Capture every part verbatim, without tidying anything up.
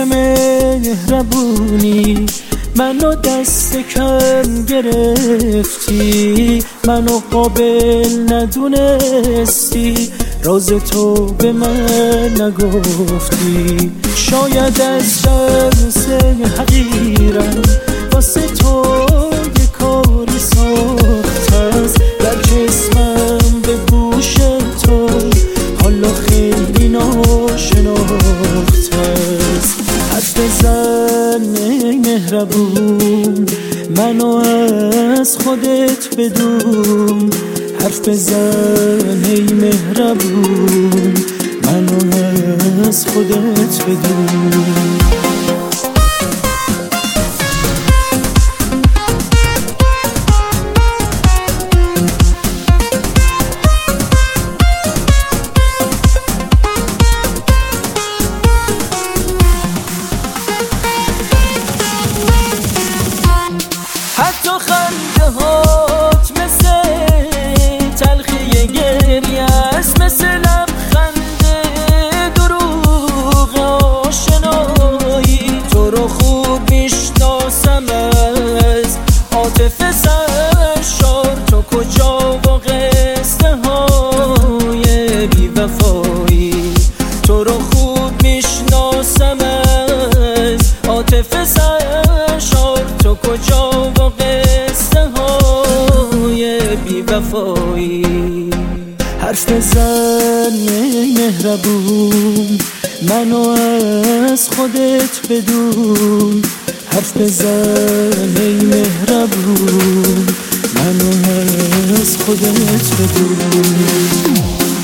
که مهربونی منو دست کم گرفتی، منو قابل ندونستی، راز تو به من نگفتی. شاید از درس حقیرت واسه تو یه کاری ساخته است، در جسمم به گوش تو حالا خیلی ناشناخته است. حرف بزن ای مهربون، منو از خودت بدون. حرف بزن ای مهربون، منو از خودت بدون. حتی خنده هات مثل تلخی گریه است، مثل لبخند دروغ آشنایی. تو رو خوب میشناسم از عاطفه سرشار، تو کجا و قصه های بی وفایی. تو رو خوب میشناسم از عاطفه سرشار، تو کجا و قصه های بی وفایی. حرف بزن ای مهربون، منو از خودت بدون. حرف بزن ای مهربون، منو از خودت بدون.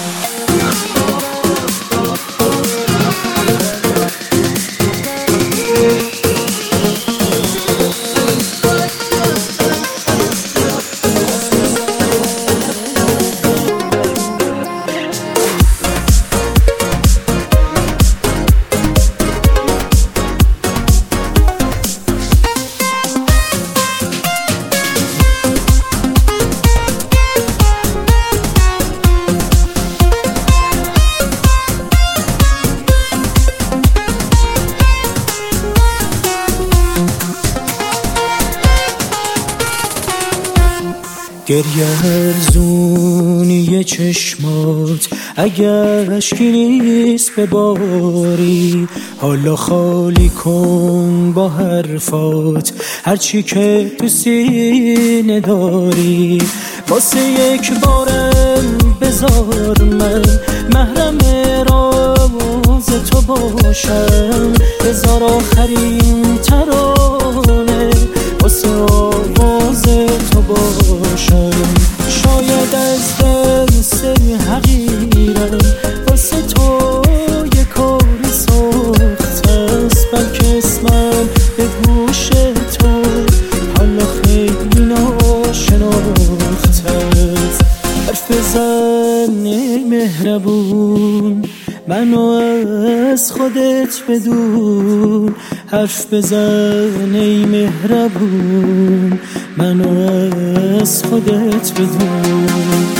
گریه ارزونی چشمات اگر اشکی نیست بباری، حالا خالی کن با حرفات هرچی که تو سینه داری. واسه یک بارم بذار من محرم راز تو باشم، بذار آخرین ترانه واسه آواز تو باشم. شاید از درس حقیرت واسه تو یه کاری ساخته است، بلکه اسمم به گوش تو حالا خیلی ناشناخته است. حرف بزن ای مهربون، منو از خودت بدون. حرف بزن ای مهربون، منو از خودت بدون.